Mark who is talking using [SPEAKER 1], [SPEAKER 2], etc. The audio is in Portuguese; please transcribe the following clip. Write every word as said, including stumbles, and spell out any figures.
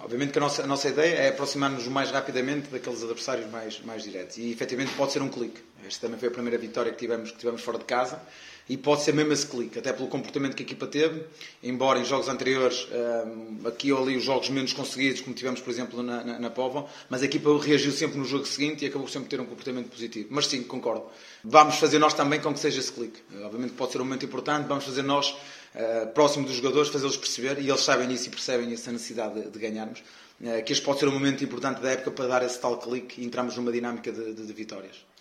[SPEAKER 1] Obviamente que a nossa, a nossa ideia é aproximar-nos o mais rapidamente daqueles adversários mais, mais diretos. E, efetivamente, pode ser um clique. Esta também foi a primeira vitória que tivemos, que tivemos fora de casa. E pode ser mesmo esse clique, até pelo comportamento que a equipa teve. Embora em jogos anteriores, um, aqui ou ali, os jogos menos conseguidos, como tivemos, por exemplo, na, na, na Póvoa, mas a equipa reagiu sempre no jogo seguinte e acabou sempre por ter um comportamento positivo. Mas sim, concordo. Vamos fazer nós também com que seja esse clique. Obviamente pode ser um momento importante, vamos fazer nós, uh, próximo dos jogadores, fazê-los perceber, e eles sabem isso e percebem essa necessidade de, de ganharmos, uh, que este pode ser um momento importante da época para dar esse tal clique e entrarmos numa dinâmica de, de, de vitórias.